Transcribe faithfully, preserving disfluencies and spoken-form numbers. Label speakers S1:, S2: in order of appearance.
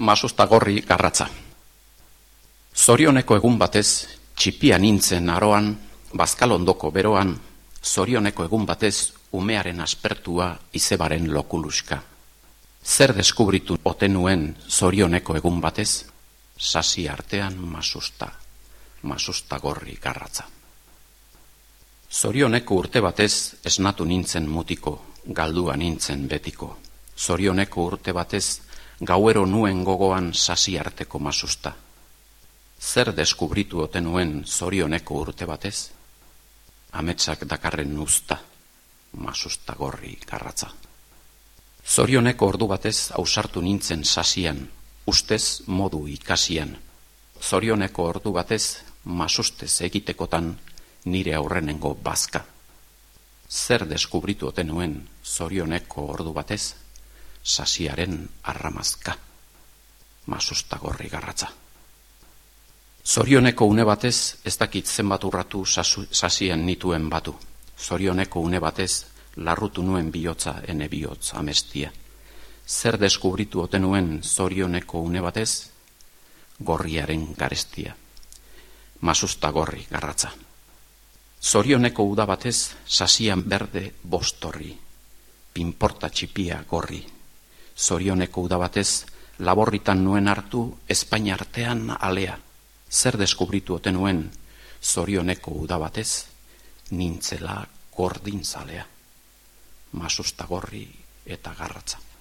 S1: Masustagorri garratza. Zorioneko egun batez, txipia nintzen aroan, bazkalondoko beroan, zorioneko egun batez, umearen aspertua izebaren lokuluska. Zer deskubritu ote nuen zorioneko egun batez, sasi artean masusta, masustagorri garratza. Zorioneko urte batez, esnatu nintzen mutiko, galdua nintzen betiko. Zorioneko urte batez, gauero nuen gogoan sasi arteko masusta. Zer deskubritu ote nuen zorioneko urte batez? Ametsak dakarren usta, masustagorri garratza. Zorioneko ordu batez ausartu nintzen sasian, ustez modu ikasian. Zorioneko ordu batez masustez egitekotan nire aurrenengo bazka. Zer deskubritu ote nuen zorioneko ordu batez? Sasiaren arramazka, masustagorri garratza. Zorioneko une batez ez dakit zenbat urratu sasian nituen batu. Zorioneko une batez larrutu nuen bihotza ene bihotz amestia. Zer deskubritu ote nuen zorioneko une batez? Gorriaren garestia, masustagorri garratza. Zorioneko uda batez sasian berde bostorri, pinporta txipia gorri. Zorioneko uda batez laborritan nuen hartu Espainia artean alea. Zer deskubritu ote nuen zorioneko uda batez nintzela gordintzalea, masustagorri eta garratza.